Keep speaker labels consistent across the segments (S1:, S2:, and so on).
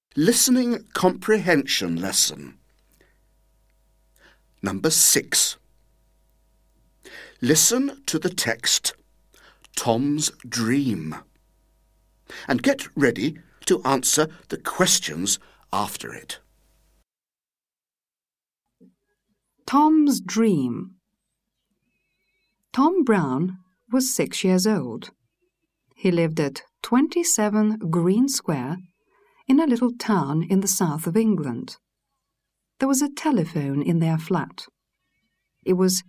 S1: Listening comprehension lesson. Number 6. Listen to the text, Tom's Dream, and get ready to answer the questions after it.
S2: Tom's Dream. Tom Brown was 6 years old. He lived at 27 Green Square in a little town in the south of England. There was a telephone in their flat. It was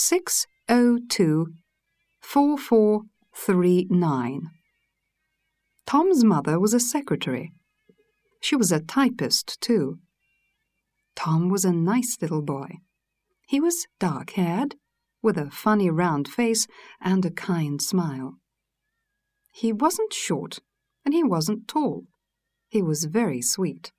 S2: 602-4439. Tom's mother was a secretary. She was a typist, too. Tom was a nice little boy. He was dark-haired, with a funny round face and a kind smile. He wasn't short, and he wasn't tall. He was very sweet.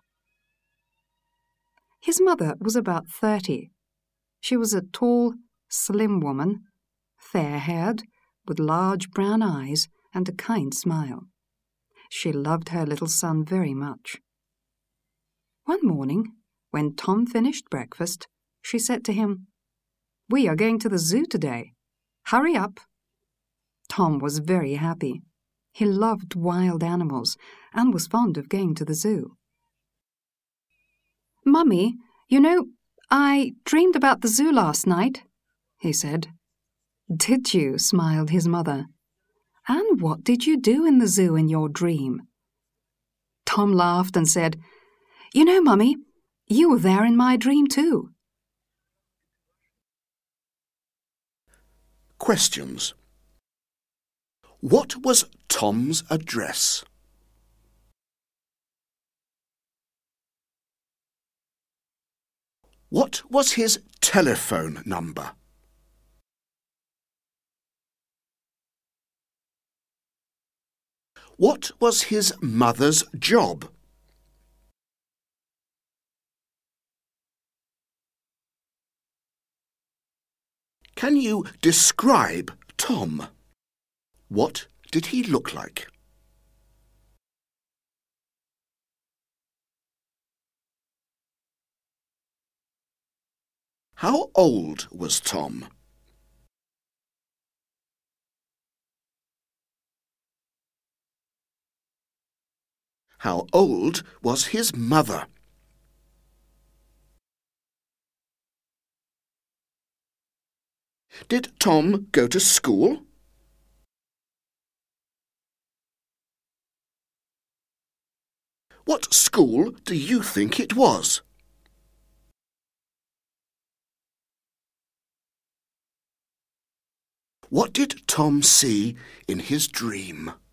S2: His mother was about 30. She was a tall, slim woman, fair-haired, with large brown eyes and a kind smile. She loved her little son very much. One morning, when Tom finished breakfast, she said to him, "We are going to the zoo today. Hurry up." Tom was very happy. He loved wild animals and was fond of going to the zoo. "Mummy, you know, I dreamed about the zoo last night," he said. "Did you?" smiled his mother. "And what did you do in the zoo in your dream?" Tom laughed and said, "You know, Mummy, you were there in my dream too."
S1: Questions. What was Tom's address? What was his telephone number? What was his mother's job? Can you describe Tom? What did he look like? How old was Tom? How old was his mother? Did Tom go to school? What school do you think it was? What did Tom see in his dream?